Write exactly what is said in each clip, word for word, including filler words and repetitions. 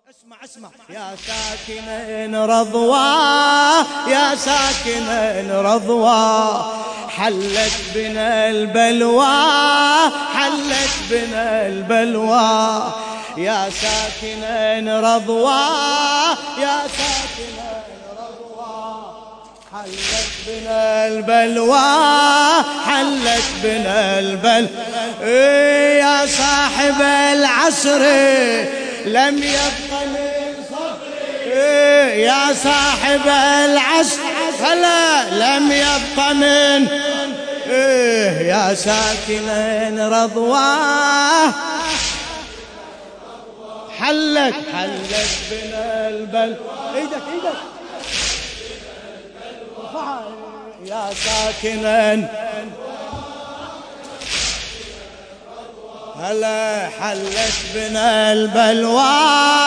اسمع اسمع يا ساكن رضوى، يا ساكن رضوى، حلت بنا البلوى، حلت بنا البلوى. يا ساكن رضوى، يا ساكن رضوى، حلت بنا البلوى، حلت بنا البلوى. يا صاحب العصر لم يبق من صبري، يا صاحب العصر هلا لم يبق من إيه. يا ساكن رضوى، حلت حلت بنا البل ايدك ايدك يا ساكنا هلا حلت بنا البلوى.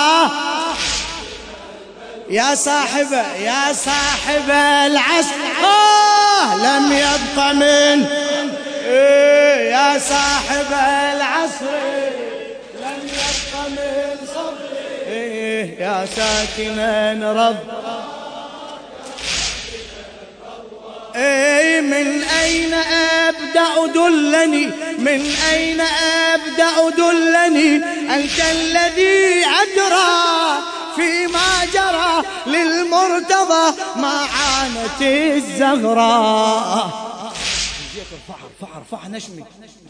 يا صاحب يا صاحب العصر آه لم يبق من إيه. يا صاحب العصر لم يبق من صبر إيه. يا ساكنا رض إيه. من أين أبدأ دلني، من أين أبدأ دلني، أنت الذي أدرى فيما جرى للمرتضى ما عانت الزهراء. ارفع ارفع ارفع نشمي.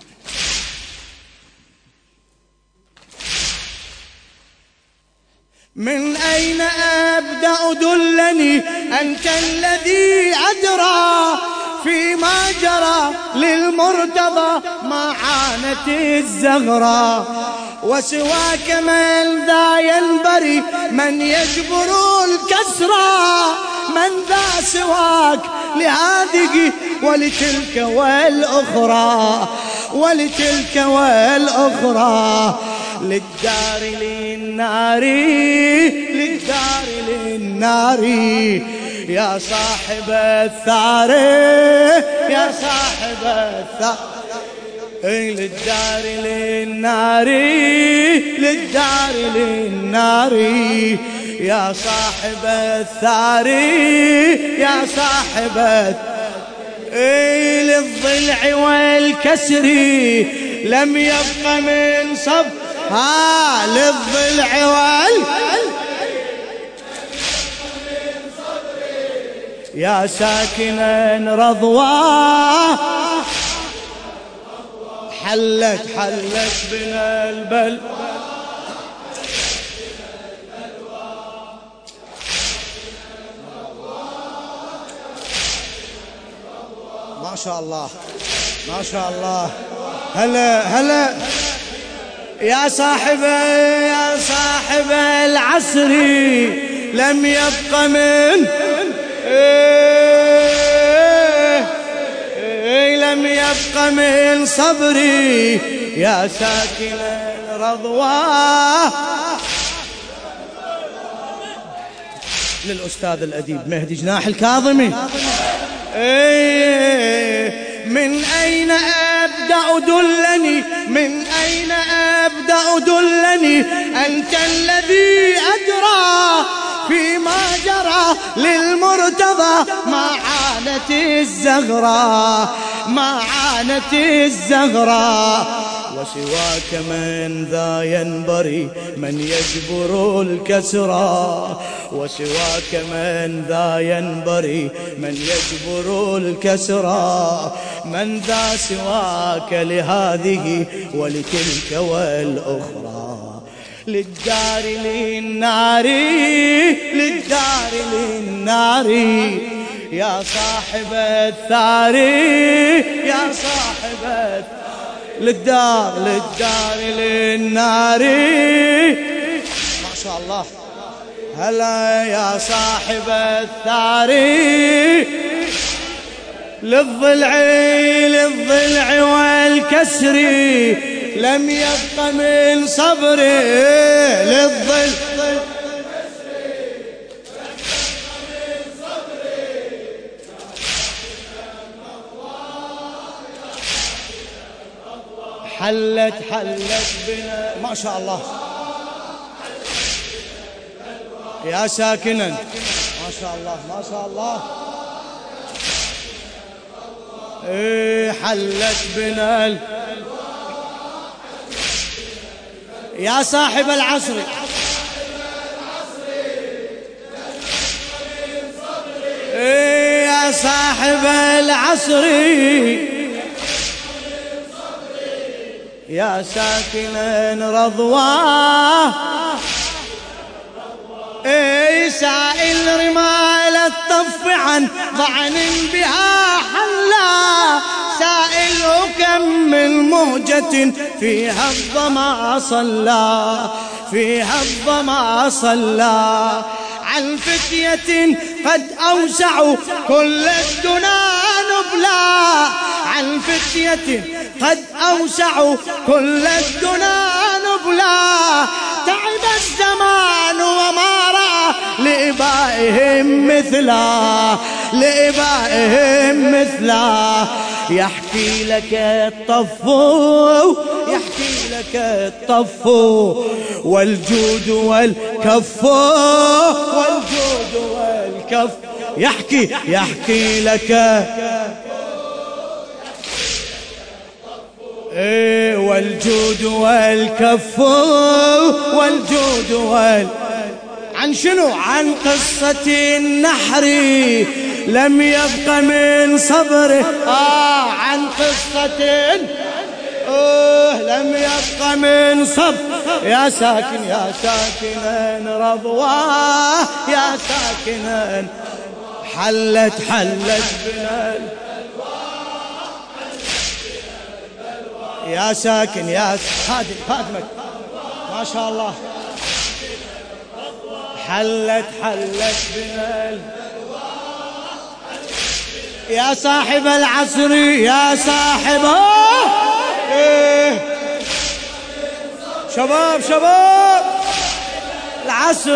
من أين أبدأ دلني، أنت الذي أدرى فيما جرى للمرتضى ما عانت الزهراء. وسواك من ذا ينبري من يجبر الكسرى، من ذا سواك لهذه ولتلك والأخرى، ولتلك والأخرى. للدار للنار، للدار للنار. يا صاحب الثار، يا صاحب الثار. للدار للنار، للدار للنار. يا صاحب الثار، يا صاحب الثار. للضلع والكسر لم يبق من صبر ها. للضلع وال يا ساكنا رضوى، حلت حلت بنا البل ما شاء الله ما شاء الله. هلا هلا يا صاحب يا صاحب العصر لم يبق من إيه إيه لم يبق من صبري. يا ساكن رضوى. للأستاذ الأديب مهدي جناح الكاظمي. إيه من أين أبدأ دلني، من أين أبدأ دلني، أنت الذي أدرى فيما جرى للمرتضى ما عانت الزهراء، ما عانت الزهراء. وسواك من ذا ينبري من يجبر الكسرى، وسواك من ذا ينبري من يجبر الكسرى. من ذا سواك لهذه ولتلك والأخرى. للدار للنار، للدار للنار. يا صاحب الثار، يا صاحب الثار. للدار للدار للنار. ما شاء الله. هلا يا صاحب الثار. للضلع للضلع والكسر لم يبق من صبري. للضلع حلت حلت بنا ما شاء الله. يا ساكنا ما شاء الله ما شاء الله. إيه حلت بنا ال... يا صاحب العصر إيه يا صاحب العصر يا ساكنا رضواه إيه سائل رمال الطف عن ضعن بها حلا سائل كم من مهجة فيها الظما صلى فيها الظما صلى عن فتية قد أوسعوا كل الدنا نبلا عن فتية قد أوسعوا كل الدنا نبلا تعب الزمان وما رأى لإبائهم مثلا لإبائهم مثلا يحكي لك الطف يحكي لك الطف والجود والكف والجود والكف يحكي يحكي لك إيه والجود والكف والجود وال عن شنو عن قصة النحر لم يبق من صبره آه عن قصة أوه لم يبق من صبر يا ساكن يا ساكنا رضواه يا ساكنا حلت حلت بنا يا ساكن يا خادم خادمك ما شاء الله حلت حلت بنا يا صاحب العصر يا صاحب إيه شباب شباب العصر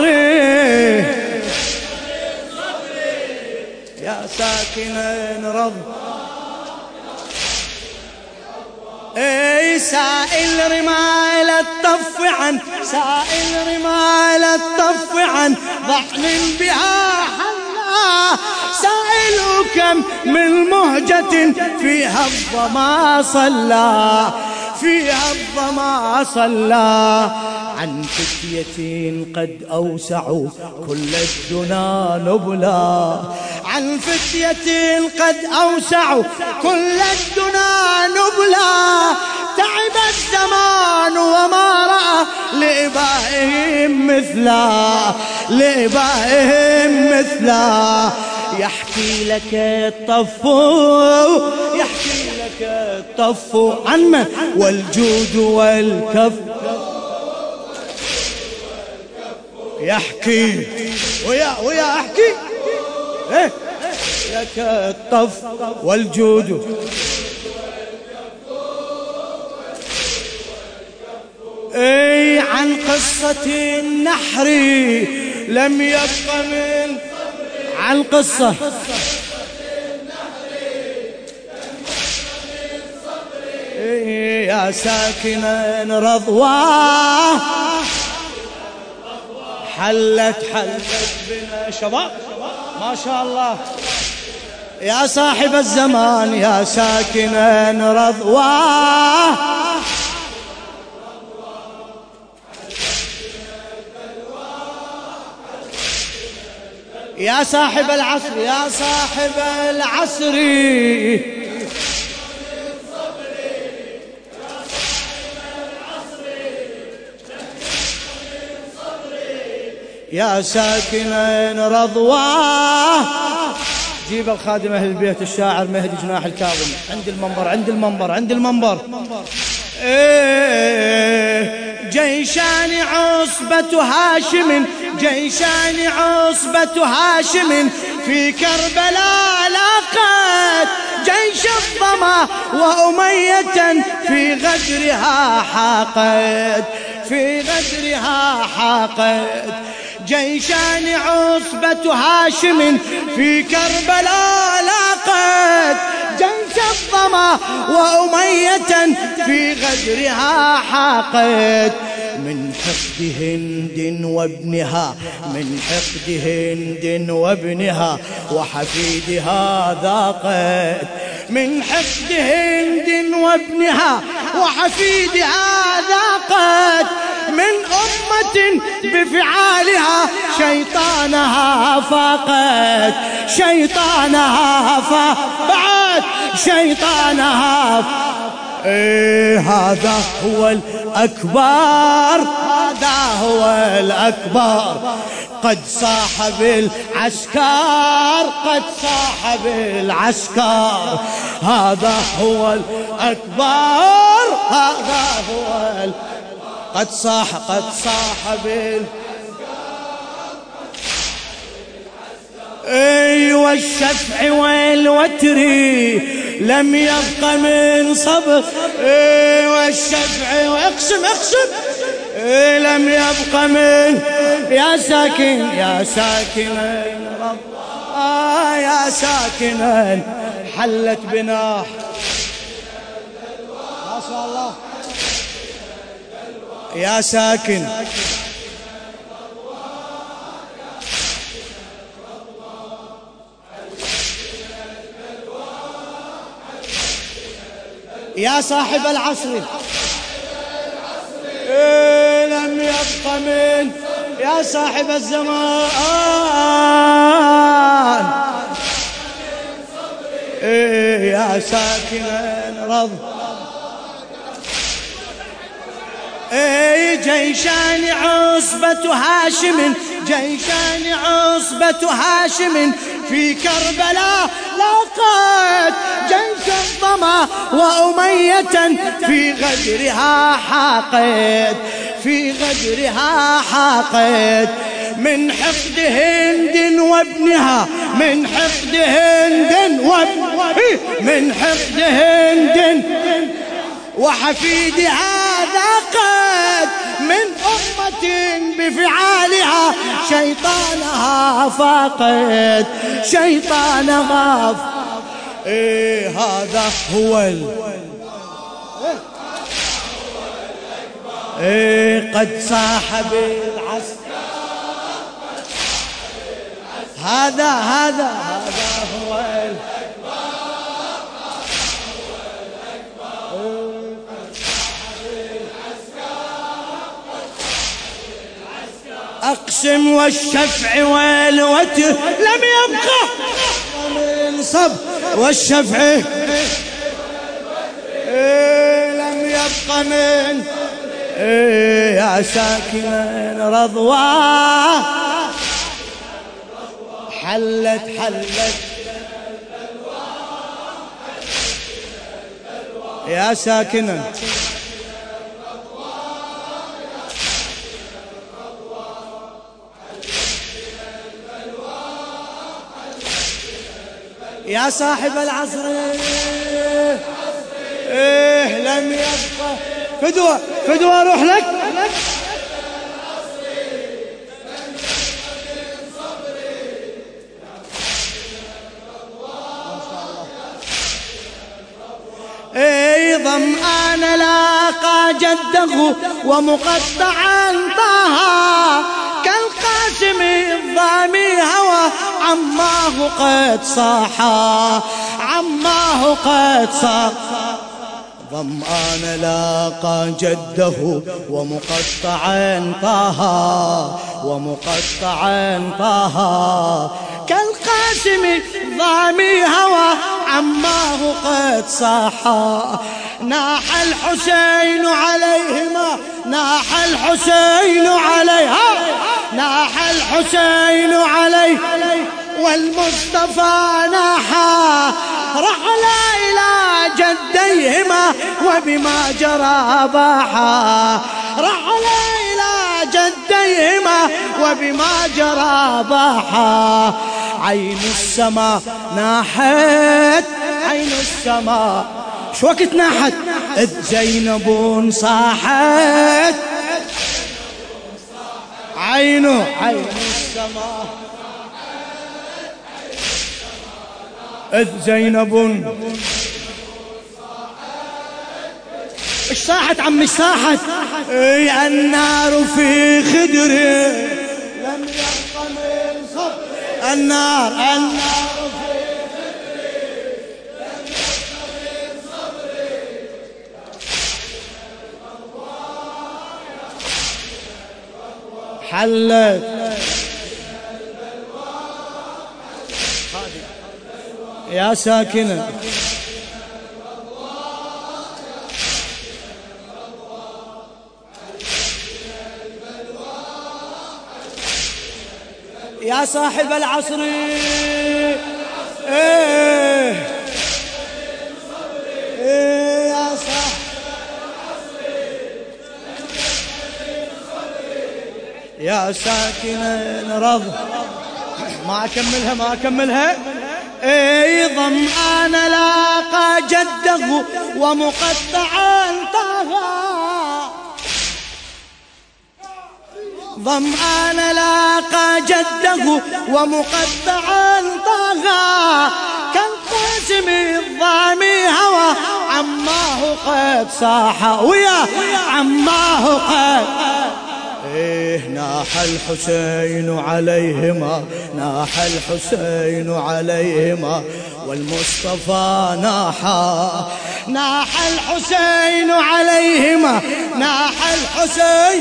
يا ساكنا رض اي سائل رمال الطف عن سائل رمال الطف عن ضحن بها حلا سائل كم من مهجة فيها الظما صلى فيها الظما صلى عن فتية قد أوسعوا كل الدنا نبلا عن فتية قد أوسعوا كل الدنا نبلا تعب الزمان وما رأى لإبائهم مثلا لإبائهم مثلا يحكي لك الطف يحكي لك الطف عن من والجود والكف يحكي ويا ويا احكي ايه لك الطف والجود اي عن قصة النحر لم يبق من عن قصة اي يا ساكنا رضواه حلت حلت بنا شباب ما شاء الله يا صاحب الزمان يا ساكنا رضواه يا صاحب العصر يا صاحب العصر يا ساكنا رضواه جيب الخادم أهل البيت الشاعر مهدي جناح الكاظم عند المنبر عند المنبر عند المنبر إيه جيشان عصبة هاشم جيشان عصبة هاشم في كربلاء لاقت جيش الظما وأمية في غدرها حاقد في غدرها حاقد جيشان عصبة هاشم في كربلاء لاقت جيش الظما وأمية في غدرها حاقد من حقد هند وابنها، من حقد هند وابنها وحفيدها ذاقت، من حقد هند وابنها وحفيدها ذاقت، من أمة بفعالها شيطانها فاقت، شيطانها فبعد شيطانها. إيه هذا هو الأكبر، هذا هو الأكبر، قد صاح بالعسكر، قد صاح بالعسكر، هذا هو الأكبر، هذا هو ال... قد صاح قد صاح بال ايوه الشفع والوتر لم يبق من صبر، ايوه الشفع واقسم اقسم إيه لم يبق من يا ساكن يا ساكنا رب آه يا ساكنا حلت بناح ما شاء الله يا ساكن يا صاحب العصر إيه لم يبق من يا صاحب الزمان إيه يا ساكن رض إيه جيشان عصبة هاشم، جيشان عصبة هاشم في كربلاء لاقت جيش الظما وأمية في غدرها حاقد، في غدرها حاقد، من حقد هند وابنها، من حقد هند وابنها، من حقد هند وحفيدها ذاقت، من أمة بفعالها شيطانها فاقد، شيطانها ف... إيه هذا هو ال... إيه قد صاح بالعسكر، هذا هذا هذا هو ال... أقسم والشفع والوتر لم يبقى من صب، والشفع إيه لم يبقى من إيه يا ساكن رضوى حلت حلت يا ساكنا يا صاحب العصر إيه لم يبقى فدوى فدوى روح لك إيه ظمآن لاقى جده ومقطعا طه كالقاسم الضامي هوى عماه قد صاحا، عماه قد صاحا. ظمآن لاقى جده ومقطعا طه، ومقطعا طه كالقاسم ضامي هوى عماه قد صاحا. ناح الحسين عليهما، ناح الحسين عليها، ناح الحسين عليه والمصطفى ناحا، رحل إلى جديهما وبما جرى باحا، رحل إلى جديهما وبما جرى باحا. عين السماء ناحت، عين السماء شو وقت ناحت؟ إذ زينب صاحت، عينه عين السماء إذ زينب ايش صاحت عم ايش صاحت؟ اي النار في خدري لم يبق من صبري. النار النار في خدري لم يبق من صبري. حلت يا ساكنة يا صاحب العصر. ايه ايه يا صاحب العصر يا ساكنة رض. ما اكملها ما اكملها. اي ظمآن لاقى جده ومقطعا طغى. ظمآن لاقى جده ومقطعا طغى. كالقاسم الضامي هوى عماه قد صاح ويا عماه قد. إيه ناح الحسين عليهما ناح الحسين عليهما والمصطفى ناحا. ناح الحسين عليهما ناح الحسين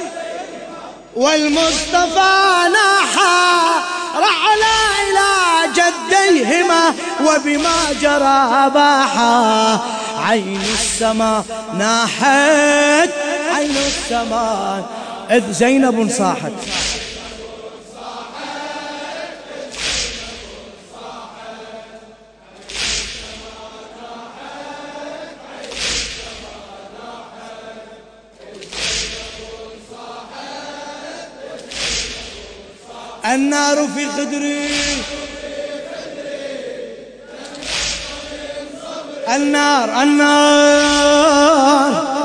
والمصطفى ناحا. رحلا إلى جديهما وبما جرى باحا. عين السماء ناحت عين السماء إذ زينب صاحت. النار في خدري النار النار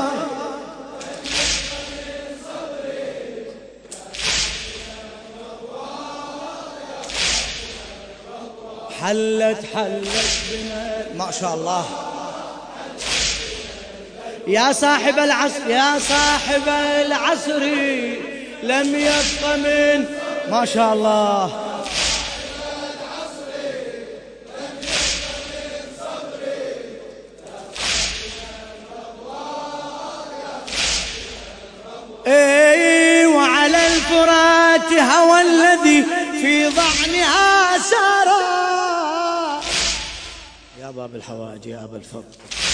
حلت حلت بنا. ما شاء الله يا صاحب العصر يا صاحب العصر لم يبق من. ما شاء الله اي وعلى الفرات هوى الذي في ضعنها سارا. يا باب الحوائج يا أبا الفضل.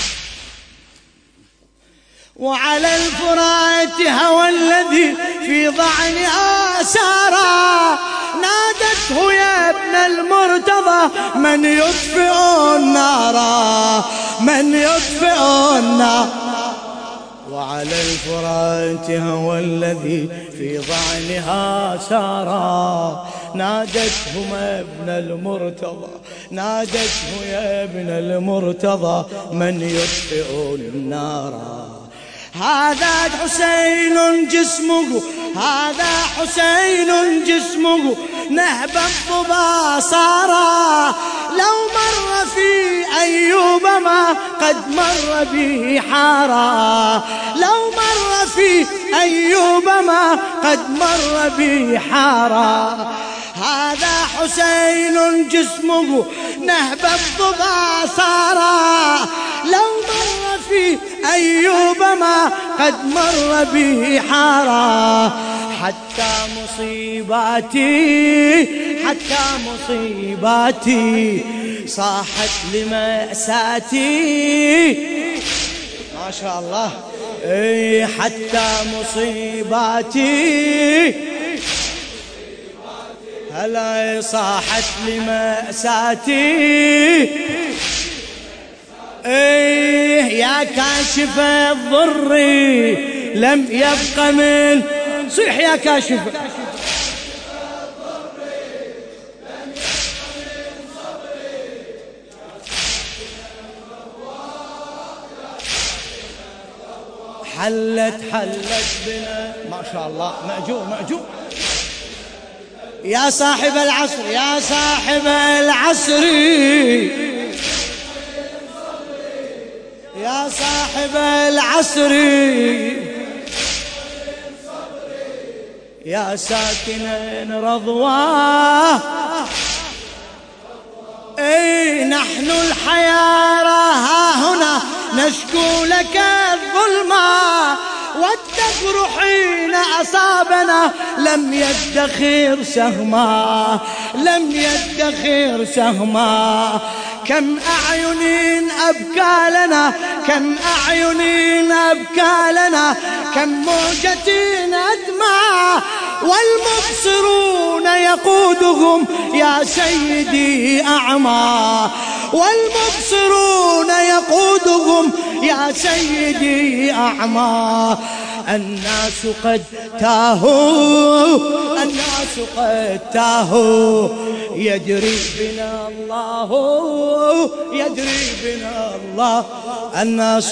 وعلى الفرات هوى الذي في ضعنها سارا. نادته يا ابن المرتضى من يطفئ النار من يطفئ النار. وعلى الفرات هوى الذي في ضعنها سارا. نادته يا ابن المرتضى نادته يا ابن المرتضى من يطفئ النار. هذا حسين جسمه هذا حسين جسمه نهب الضبا صارا. لو مر في أيوب ما قد مر به حارا. لو مر في أيوب ما قد مر به حارا. هذا حسين جسمه نهب الضبا صارا. لو مر في أيوب ما قد مر به حارا. حتى مصيباتي حتى مصيباتي صاحت لمأساتي. ما شاء الله اي حتى مصيباتي هلا صاحت لمأساتي. ايه يا كاشف الضر لم يبق من. صيح يا كاشف حلت حلت بنا. ما شاء الله مأجور مأجور يا صاحب العصر يا صاحب العصر يا صاحب العصر يا ساكن رضواه، اي نحن الحيارى ها هنا نشكو لك الظلمة، والدهر حين أصابنا لم يدخر سهما، لم يدخر سهما. كم أعين أبكى لنا، كم أعين أبكى لنا، كم موجة أدمع، والمبصرون يقودهم يا سيدي أعمى، والمبصرون يقودهم يا سيدي أعمى. الناس قد تاهوا، الناس قد تاهوا، يجري بنا الله، يجري بنا الله. الناس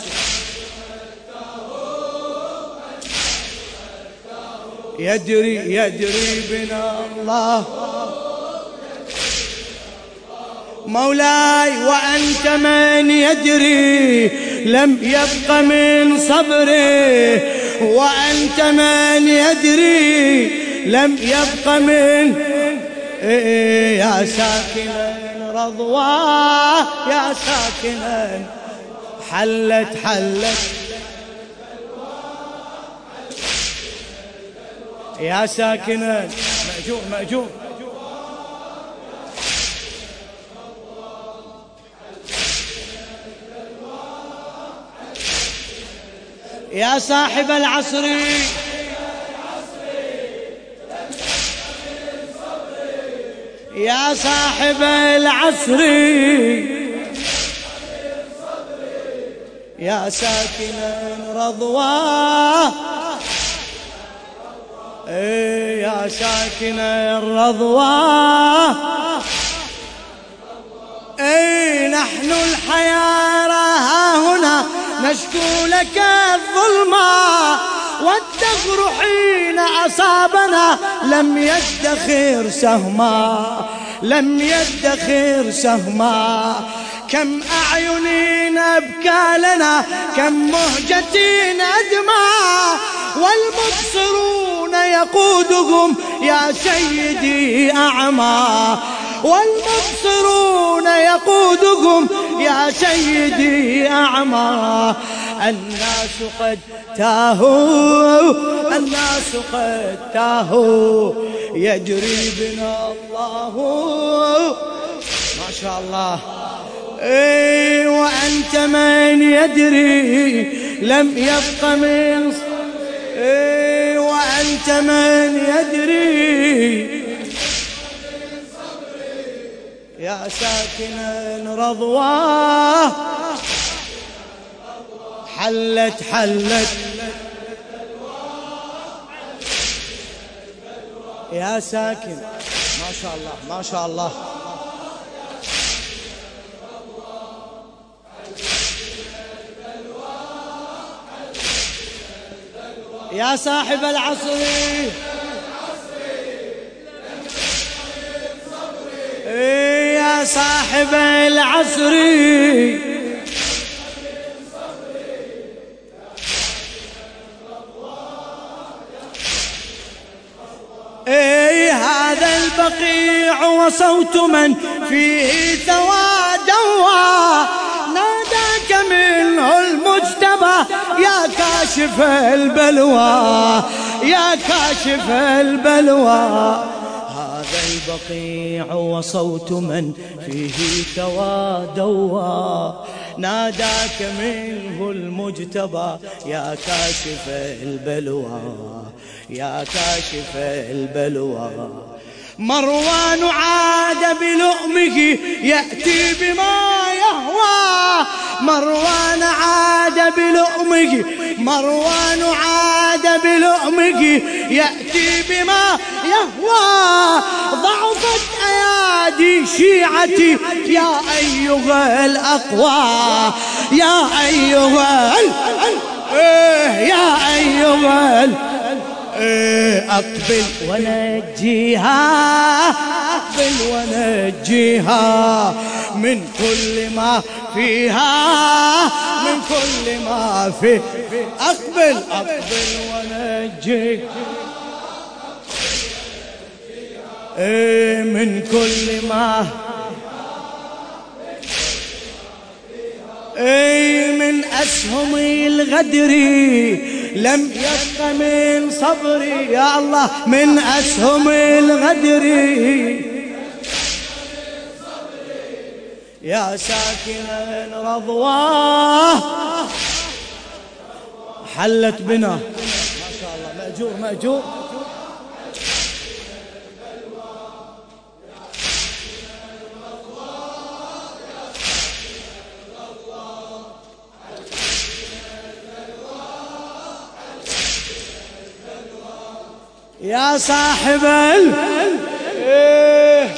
يجري يجري بنا الله. مولاي وأنت من يجري لم يبق من صبري، وأنت من يجري لم يبق من إيه يا ساكنا رضواه، يا ساكنا حلت حلت يا ساكنا مأجور مأجور يا صاحب العصر يا صاحب العصر يا ساكنا رضواه، ايه يا ساكنا الرضواه، ايه نحن الحيارى ها هنا نشكو لك الظلمة، والدهر حين أصابنا لم يدخر سهما، لم يدخر سهما. كم أعين أبكى لنا، كم مهجة أدمع، والمبصرون يقودهم يا سيدي أعمى، والمبصرون يقودهم يا سيدي أعمى. الناس قد تاهوا، الناس قد تاهوا، يجري بنا الله. ما شاء الله. اي وأنت من يدري لم يبق من، اي وأنت من يدري يا ساكنا رضواه، حلت حلت يا ساكن. ما شاء الله ما شاء الله. يا صاحب العصر يا صاحب العصر اي هذا البقيع وصوت من فيه توادوا، ناداك منه المجتبى يا كاشف البلوى، يا كاشف البلوى. هذا البقيع وصوت من فيه توادوا، ناداك منه المجتبى يا كاشف البلوى، يا كاشف البلوى. مروان عاد بلؤمه يأتي بما يهوى، مروان عاد بلؤمه، مروان عاد بلؤمه يأتي بما يهوى. ضعفت أيادي شيعتي يا أيها الأقوى، يا أيها يا أيها أقبل ونجيها، أقبل ونجيها من كل ما فيها من كل ما فيه. أقبل أقبل ونجي إيه من كل ما إيه من أسهم الغدر لم يبق من صبري يا الله من أسهم الغدر يا ساكنا رضواه حلت بنا ما شاء الله مأجور مأجور يا صاحب ال إيه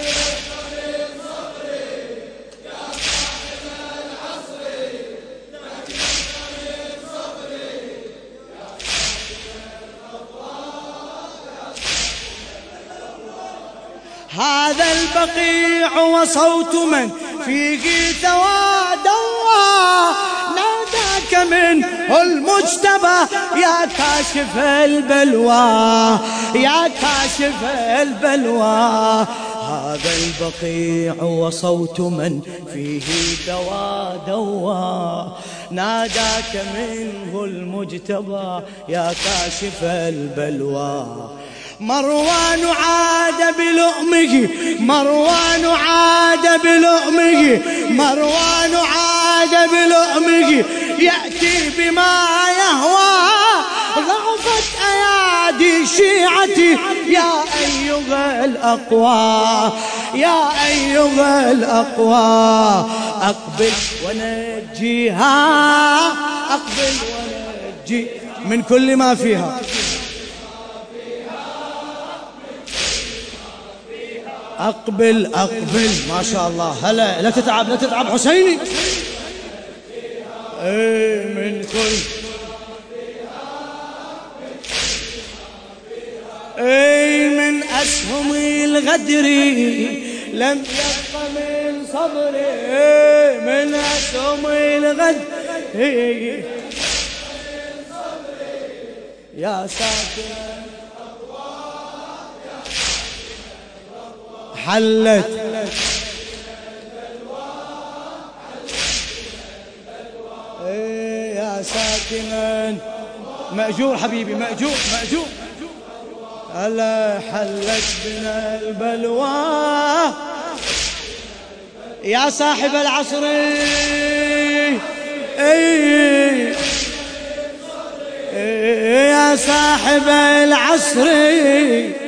هذا البقيع وصوت من فيه توادوا ناداك منه المجتبى يا كاشف البلوى يا كاشف البلوى هذا البقيع وصوت من فيه توادوا ناداك منه المجتبى يا كاشف البلوى مروان عاد بلؤمه مروان عاد بلؤمه مروان عاد بلؤمه يأتي بما يهوى ضعفت أيادي شيعتي يا أيها الأقوى يا أيها الأقوى أقبل ونجيها أقبل ونجي من كل ما فيها أقبل أقبل ما شاء الله هلا لا تتعب لا تتعب حسيني ايه من كل ايه من أسهم الغدر لم يبق من صبري ايه من أسهم الغدر ايه يا ساكن حلت ايه يا ساكنا مأجور حبيبي مأجور مأجور ألا حلت بنا البلوى يا صاحب العصر ايه يا صاحب العصر